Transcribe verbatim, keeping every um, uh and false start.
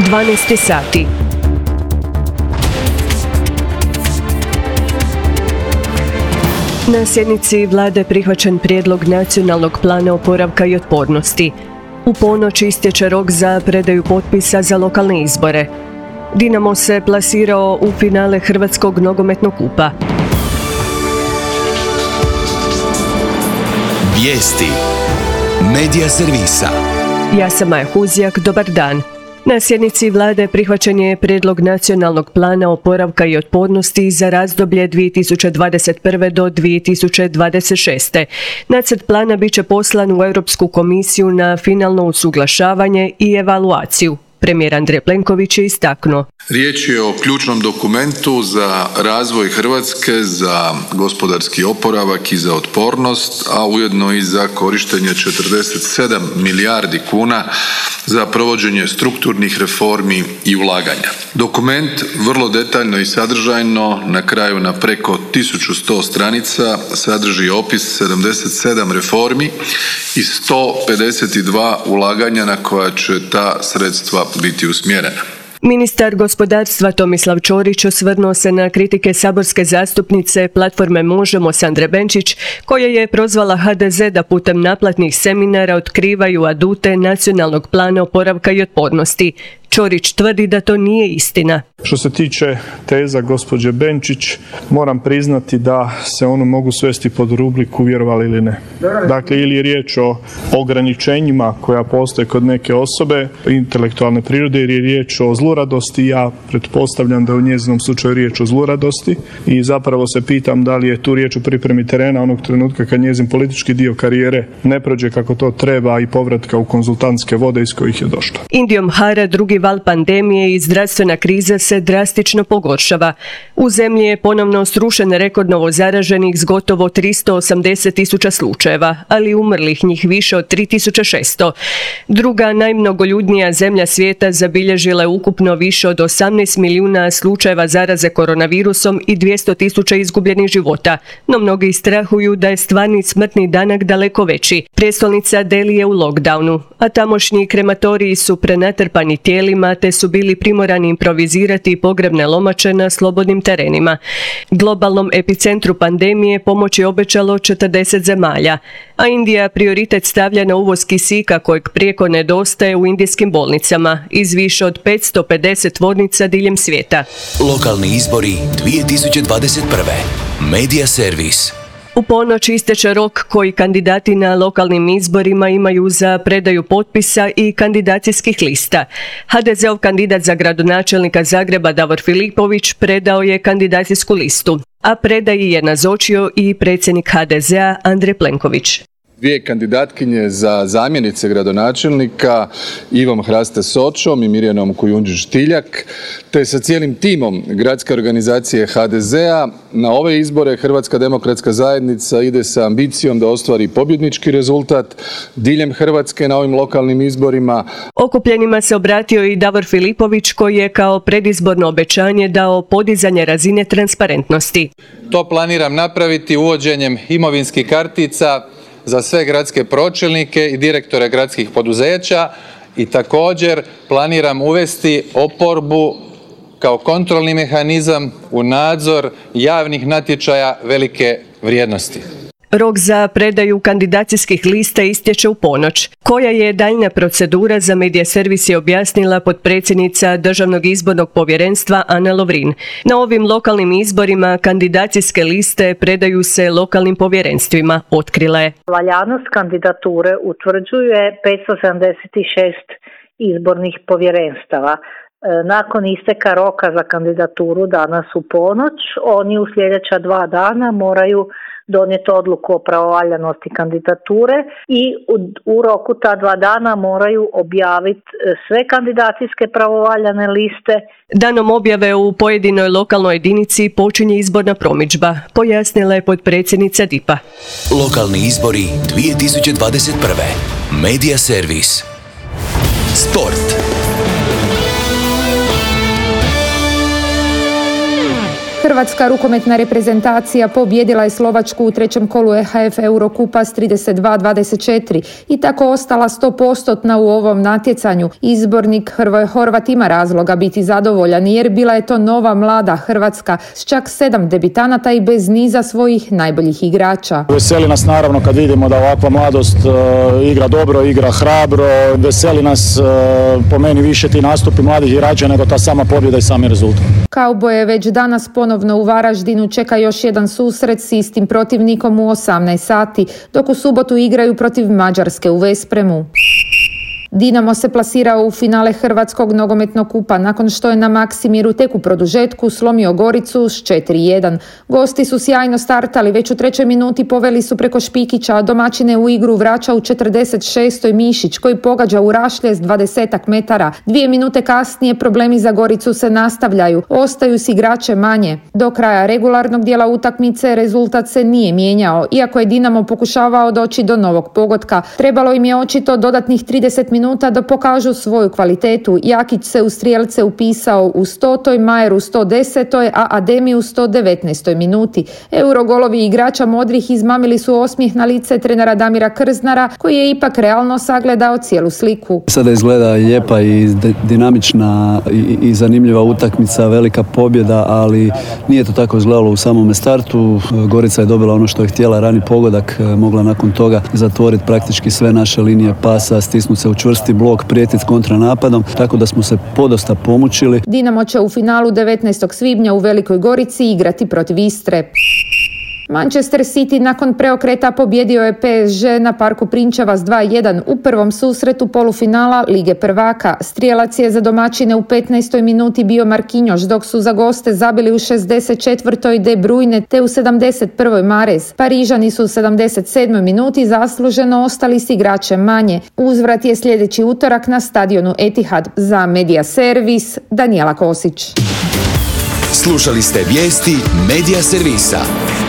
dvanaest sati. Na sjednici vlade prihvaćen prijedlog Nacionalnog plana oporavka i otpornosti. U ponoć istječe rok za predaju potpisa za lokalne izbore. Dinamo se plasirao u finale Hrvatskog nogometnog kupa. Vijesti Medija servisa. Ja sam Maja Huzjak, dobar dan. Na sjednici vlade prihvaćen je prijedlog Nacionalnog plana oporavka i otpornosti za razdoblje dvije tisuće dvadeset prve do dvije tisuće dvadeset šeste. Nacrt plana bit će poslan u Europsku komisiju na finalno usuglašavanje i evaluaciju. Premijer Andrej Plenković je istaknuo. Riječ je o ključnom dokumentu za razvoj Hrvatske, za gospodarski oporavak i za otpornost, a ujedno i za korištenje četrdeset sedam milijardi kuna za provođenje strukturnih reformi i ulaganja. Dokument vrlo detaljno i sadržajno, na kraju na preko tisuću sto stranica, sadrži opis sedamdeset sedam reformi i sto pedeset dva ulaganja na koja će ta sredstva biti usmjerena. Ministar gospodarstva Tomislav Ćorić osvrnuo se na kritike saborske zastupnice platforme Možemo Sandre Benčić, koja je prozvala ha de ze da putem naplatnih seminara otkrivaju adute Nacionalnog plana oporavka i otpornosti. Ćorić tvrdi da to nije istina. Što se tiče teza gospođe Benčić, moram priznati da se ono mogu svesti pod rubriku vjerovali ili ne. Dakle, ili je riječ o ograničenjima koja postoje kod neke osobe intelektualne prirode, ili je riječ o zluradosti. Ja pretpostavljam da je u njezinom slučaju riječ o zluradosti i zapravo se pitam da li je tu riječ o pripremi terena onog trenutka kad njezin politički dio karijere ne prođe kako to treba i povratka u konzultantske vode iz kojih je došlo. Indijom hara drugi val pandemije i zdravstvena kriza se drastično pogoršava. U zemlji je ponovno srušen rekord novozaraženih s gotovo tristo osamdeset tisuća slučajeva, ali umrlih njih više od tri tisuće šesto. Druga najmnogoljudnija zemlja svijeta zabilježila je ukupno više od osamnaest milijuna slučajeva zaraze koronavirusom i dvjesto tisuća izgubljenih života, no mnogi strahuju da je stvarni smrtni danak daleko veći. Prijestolnica Delhi je u lockdownu, a tamošnji krematoriji su prenatrpani tijelima te su bili primorani improvizirati pogrebne lomače na slobodnim terenima. Globalnom epicentru pandemije pomoć je obećalo četrdeset zemalja, a Indija prioritet stavlja na uvoz kisika kojeg prijeko nedostaje u indijskim bolnicama iz više od petsto pedeset tvornica diljem svijeta. Lokalni izbori dvije tisuće dvadeset prve. Medija servis. U ponoć isteče rok koji kandidati na lokalnim izborima imaju za predaju potpisa i kandidacijskih lista. ha de zeov kandidat za gradonačelnika Zagreba Davor Filipović predao je kandidacijsku listu, a predaji je nazočio i predsjednik ha de zea Andrej Plenković. Dvije kandidatkinje za zamjenice gradonačelnika, Ivom Hraste Sočom i Mirjanom Kujundžić-Tiljak, te sa cijelim timom gradske organizacije ha de zea. Na ove izbore Hrvatska demokratska zajednica ide sa ambicijom da ostvari pobjednički rezultat diljem Hrvatske na ovim lokalnim izborima. Okupljenima se obratio i Davor Filipović, koji je kao predizborno obećanje dao podizanje razine transparentnosti. To planiram napraviti uvođenjem imovinskih kartica za sve gradske pročelnike i direktore gradskih poduzeća i također planiram uvesti oporbu kao kontrolni mehanizam u nadzor javnih natječaja velike vrijednosti. Rok za predaju kandidacijskih lista istječe u ponoć. Koja je daljnja procedura za medija servis je objasnila potpredsjednica Državnog izbornog povjerenstva Ana Lovrin. Na ovim lokalnim izborima kandidacijske liste predaju se lokalnim povjerenstvima, otkrila je. Valjanost kandidature utvrđuje petsto sedamdeset šest izbornih povjerenstava. Nakon isteka roka za kandidaturu danas u ponoć, oni u sljedeća dva dana moraju donijeti odluku o pravovaljanosti kandidature i u, u roku ta dva dana moraju objaviti sve kandidacijske pravovaljane liste. Danom objave u pojedinoj lokalnoj jedinici počinje izborna promidžba, pojasnila je potpredsjednica D I P-a. Lokalni izbori dvije tisuće dvadeset prve. Medija servis. Sport. Hrvatska rukometna reprezentacija pobijedila je Slovačku u trećem kolu E H F Eurokupa s trideset dva dvadeset četiri i tako ostala sto posto u ovom natjecanju. Izbornik Hrvoje Horvat ima razloga biti zadovoljan jer bila je to nova mlada Hrvatska s čak sedam debitanata i bez niza svojih najboljih igrača. Veseli nas naravno kad vidimo da ovakva mladost uh, igra dobro, igra hrabro. Veseli nas uh, po meni više ti nastupi mladih igrača nego ta sama pobjeda i sami rezultat. Kauboje već danas ponovno u Varaždinu čeka još jedan susret s istim protivnikom u osamnaest sati, dok u subotu igraju protiv Mađarske u Vespremu. Dinamo se plasirao u finale Hrvatskog nogometnog kupa nakon što je na Maksimiru tek u produžetku slomio Goricu s četiri jedan. Gosti su sjajno startali, već u trećoj minuti poveli su preko Špikića, a domaćine u igru vraća u četrdeset šestoj Mišić koji pogađa u rašlje s dvadesetak metara. Dvije minute kasnije problemi za Goricu se nastavljaju, ostaju s igrače manje. Do kraja regularnog dijela utakmice rezultat se nije mijenjao, iako je Dinamo pokušavao doći do novog pogotka. Trebalo im je očito dodatnih trideset minuta minuta da pokažu svoju kvalitetu. Jakić se u strijelce upisao u stotoj, Majer u sto desetoj, a Ademi u sto devetnaestoj minuti. Eurogolovi igrača modrih izmamili su osmijeh na lice trenera Damira Krznara, koji je ipak realno sagledao cijelu sliku. Sada izgleda lijepa i dinamična i, i zanimljiva utakmica, velika pobjeda, ali nije to tako izgledalo u samome startu. Gorica je dobila ono što je htjela, rani pogodak, mogla nakon toga zatvoriti praktički sve naše linije pasa, stisnuti se u čvrsti blok, prijetiti kontranapadom, tako da smo se podosta pomučili. Dinamo će u finalu devetnaestog svibnja u Velikoj Gorici igrati protiv Istre. Manchester City nakon preokreta pobjedio je P S G na Parku Prinčeva s dva jedan u prvom susretu polufinala Lige prvaka. Strijelac je za domaćine u petnaestoj minuti bio Marquinhos, dok su za goste zabili u šezdeset četvrtoj De Bruyne te u sedamdeset prvoj Mahrez. Parižani su u sedamdeset sedmoj minuti zasluženo ostali s igračem manje. Uzvrat je sljedeći utorak na stadionu Etihad. Za Media Servis Danijela Kosić. Slušali ste vijesti Media Servisa.